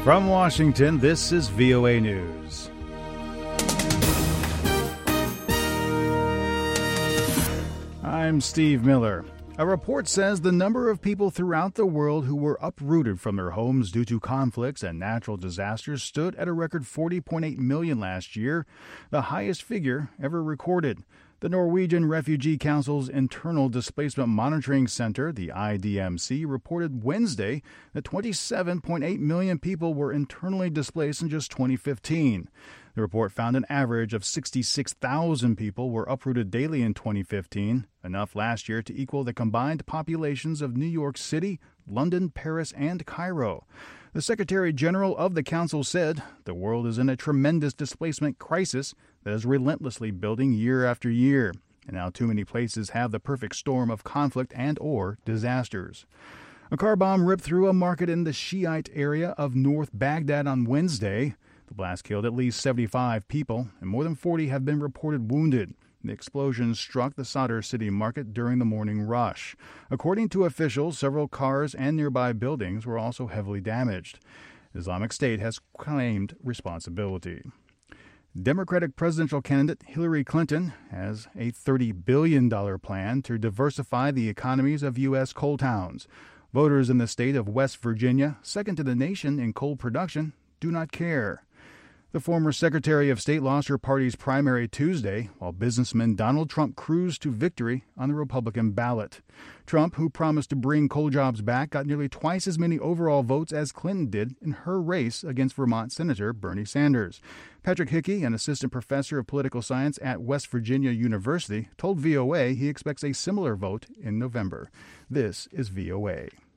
From Washington, this is VOA News. I'm Steve Miller. A report says the number of people throughout the world who were uprooted from their homes due to conflicts and natural disasters stood at a record 40.8 million last year, the highest figure ever recorded. The Norwegian Refugee Council's Internal Displacement Monitoring Center, the IDMC, reported Wednesday that 27.8 million people were internally displaced in just 2015. The report found an average of 66,000 people were uprooted daily in 2015, enough last year to equal the combined populations of New York City, London, Paris, and Cairo. The Secretary General of the Council said the world is in a tremendous displacement crisis that is relentlessly building year after year, and now too many places have the perfect storm of conflict and/or disasters. A car bomb ripped through a market in the Shiite area of North Baghdad on Wednesday. The blast killed at least 75 people, and more than 40 have been reported wounded. The explosion struck the Sadr City market during the morning rush. According to officials, several cars and nearby buildings were also heavily damaged. Islamic State has claimed responsibility. Democratic presidential candidate Hillary Clinton has a $30 billion plan to diversify the economies of U.S. coal towns. Voters in the state of West Virginia, second to the nation in coal production, do not care. The former Secretary of State lost her party's primary Tuesday, while businessman Donald Trump cruised to victory on the Republican ballot. Trump, who promised to bring coal jobs back, got nearly twice as many overall votes as Clinton did in her race against Vermont Senator Bernie Sanders. Patrick Hickey, an assistant professor of political science at West Virginia University, told VOA he expects a similar vote in November. This is VOA.